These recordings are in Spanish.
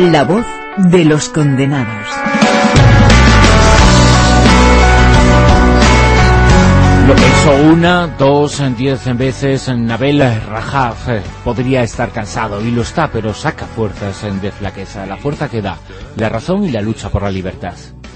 La voz de los condenados. Lo que hizo 1, 2, 10 veces Nabil Rajab podría estar cansado, y lo está, pero saca fuerzas de flaqueza, la fuerza que da la razón y la lucha por la libertad.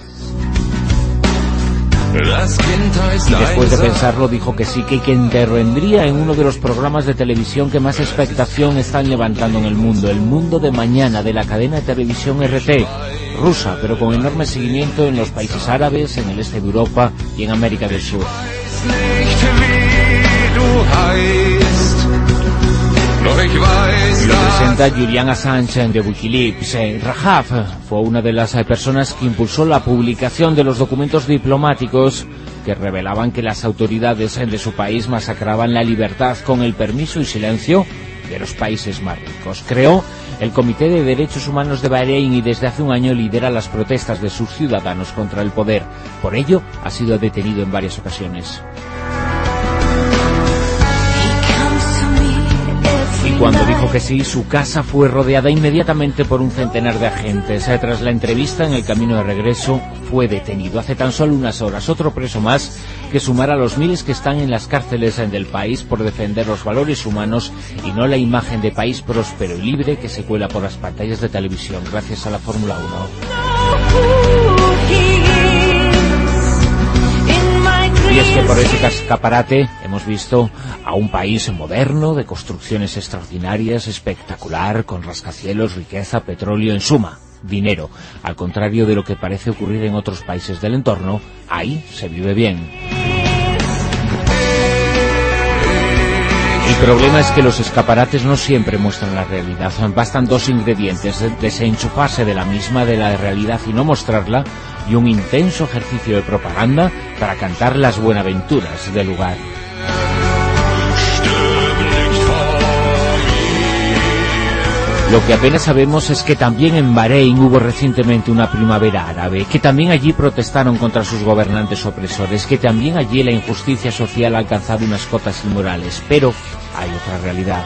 Y después de pensarlo dijo que sí, que intervendría en uno de los programas de televisión que más expectación están levantando en el mundo de mañana, de la cadena de televisión RT, rusa, pero con enorme seguimiento en los países árabes, en el este de Europa y en América del Sur. Lo presenta Julian Assange de Wikileaks. Rajab fue una de las personas que impulsó la publicación de los documentos diplomáticos que revelaban que las autoridades de su país masacraban la libertad con el permiso y silencio de los países más ricos. Creó el Comité de Derechos Humanos de Bahrein y desde hace un año lidera las protestas de sus ciudadanos contra el poder. Por ello, ha sido detenido en varias ocasiones. Y cuando dijo que sí, su casa fue rodeada inmediatamente por un centenar de agentes. Tras la entrevista, en el camino de regreso, fue detenido. Hace tan solo unas horas, otro preso más que sumar a los miles que están en las cárceles del país por defender los valores humanos y no la imagen de país próspero y libre que se cuela por las pantallas de televisión gracias a la Fórmula 1. Y es que por ese escaparate hemos visto a un país moderno, de construcciones extraordinarias, espectacular, con rascacielos, riqueza, petróleo, en suma, dinero. Al contrario de lo que parece ocurrir en otros países del entorno, ahí se vive bien. El problema es que los escaparates no siempre muestran la realidad. Bastan dos ingredientes: desenchufarse de la misma, de la realidad, y no mostrarla, y un intenso ejercicio de propaganda para cantar las buenaventuras del lugar. Lo que apenas sabemos es que también en Bahrein hubo recientemente una primavera árabe, que también allí protestaron contra sus gobernantes opresores, que también allí la injusticia social ha alcanzado unas cotas inmorales, pero hay otra realidad.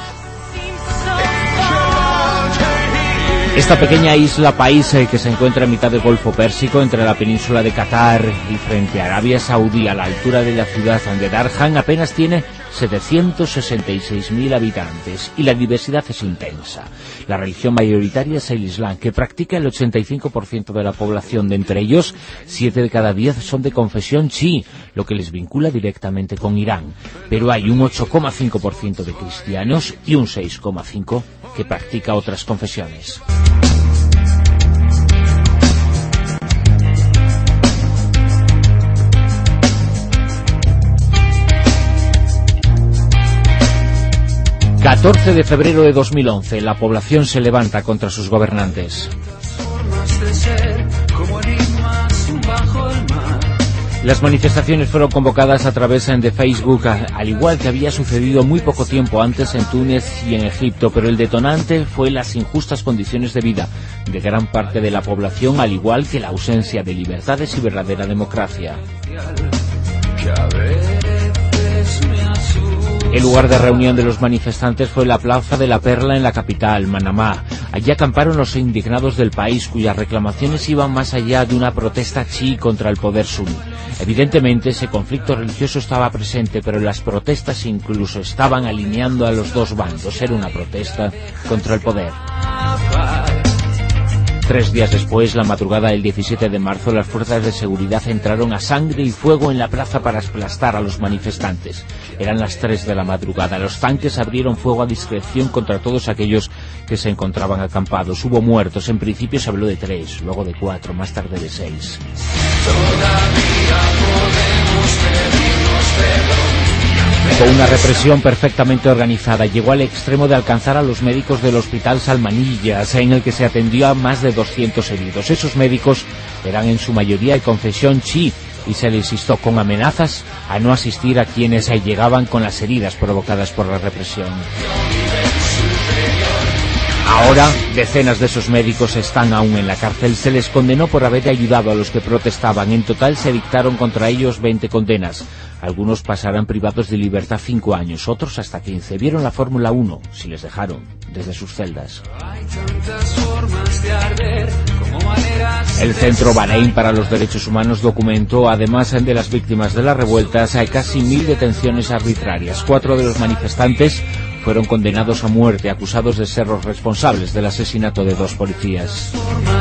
Esta pequeña isla país que se encuentra en mitad del Golfo Pérsico, entre la península de Qatar y frente a Arabia Saudí, a la altura de la ciudad de Darhan, apenas tiene 766.000 habitantes, y la diversidad es intensa. La religión mayoritaria es el Islam, que practica el 85% de la población. De entre ellos, 7 de cada 10 son de confesión chií, lo que les vincula directamente con Irán. Pero hay un 8,5% de cristianos y un 6,5% que practica otras confesiones. ...14 de febrero de 2011... la población se levanta contra sus gobernantes. Las manifestaciones fueron convocadas a través de Facebook, al igual que había sucedido muy poco tiempo antes en Túnez y en Egipto, pero el detonante fue las injustas condiciones de vida de gran parte de la población, al igual que la ausencia de libertades y verdadera democracia. El lugar de reunión de los manifestantes fue la Plaza de la Perla en la capital, Manamá. Allí acamparon los indignados del país, cuyas reclamaciones iban más allá de una protesta chií contra el poder suní. Evidentemente, ese conflicto religioso estaba presente, pero las protestas incluso estaban alineando a los dos bandos. Era una protesta contra el poder. 3 días después, la madrugada del 17 de marzo, las fuerzas de seguridad entraron a sangre y fuego en la plaza para aplastar a los manifestantes. Eran las 3 de la madrugada. Los tanques abrieron fuego a discreción contra todos aquellos que se encontraban acampados. Hubo muertos. En principio se habló de 3, luego de 4, más tarde de 6. Con una represión perfectamente organizada, llegó al extremo de alcanzar a los médicos del hospital Salmanillas, en el que se atendió a más de 200 heridos. Esos médicos eran en su mayoría de confesión chií, y se les instó con amenazas a no asistir a quienes llegaban con las heridas provocadas por la represión. Ahora, decenas de esos médicos están aún en la cárcel. Se les condenó por haber ayudado a los que protestaban. En total se dictaron contra ellos 20 condenas. Algunos pasarán privados de libertad 5 años, otros hasta 15. Vieron la Fórmula 1, si les dejaron, desde sus celdas. El Centro Bahrein para los Derechos Humanos documentó, además de las víctimas de las revueltas, hay casi 1000 detenciones arbitrarias. 4 de los manifestantes fueron condenados a muerte, acusados de ser los responsables del asesinato de 2 policías.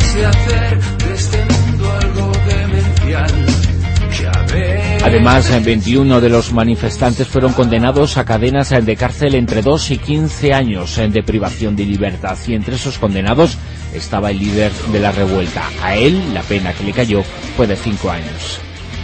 Además, 21 de los manifestantes fueron condenados a cadenas de cárcel entre 2 y 15 años de privación de libertad, y entre esos condenados estaba el líder de la revuelta. A él, la pena que le cayó fue de 5 años.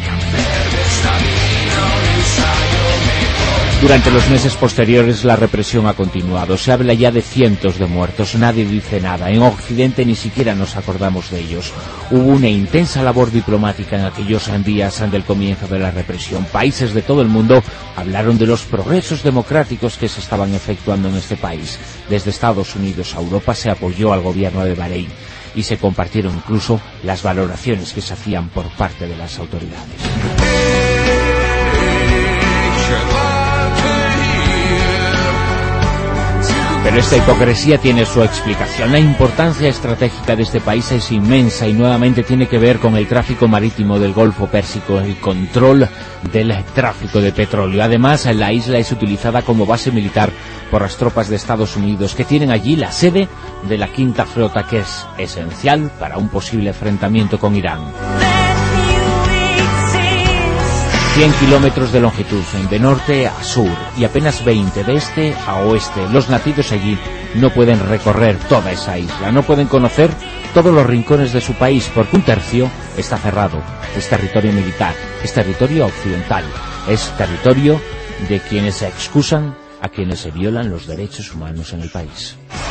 Durante los meses posteriores la represión ha continuado. Se habla ya de cientos de muertos. Nadie dice nada. En Occidente ni siquiera nos acordamos de ellos. Hubo una intensa labor diplomática en aquellos días del comienzo de la represión. Países de todo el mundo hablaron de los progresos democráticos que se estaban efectuando en este país. Desde Estados Unidos a Europa se apoyó al gobierno de Bahrein y se compartieron incluso las valoraciones que se hacían por parte de las autoridades. Pero esta hipocresía tiene su explicación. La importancia estratégica de este país es inmensa y nuevamente tiene que ver con el tráfico marítimo del Golfo Pérsico, el control del tráfico de petróleo. Además, la isla es utilizada como base militar por las tropas de Estados Unidos, que tienen allí la sede de la Quinta Flota, que es esencial para un posible enfrentamiento con Irán. 100 kilómetros de longitud, de norte a sur, y apenas 20 de este a oeste. Los nacidos allí no pueden recorrer toda esa isla, no pueden conocer todos los rincones de su país, porque un tercio está cerrado. Es territorio militar, es territorio occidental, es territorio de quienes se excusan a quienes se violan los derechos humanos en el país.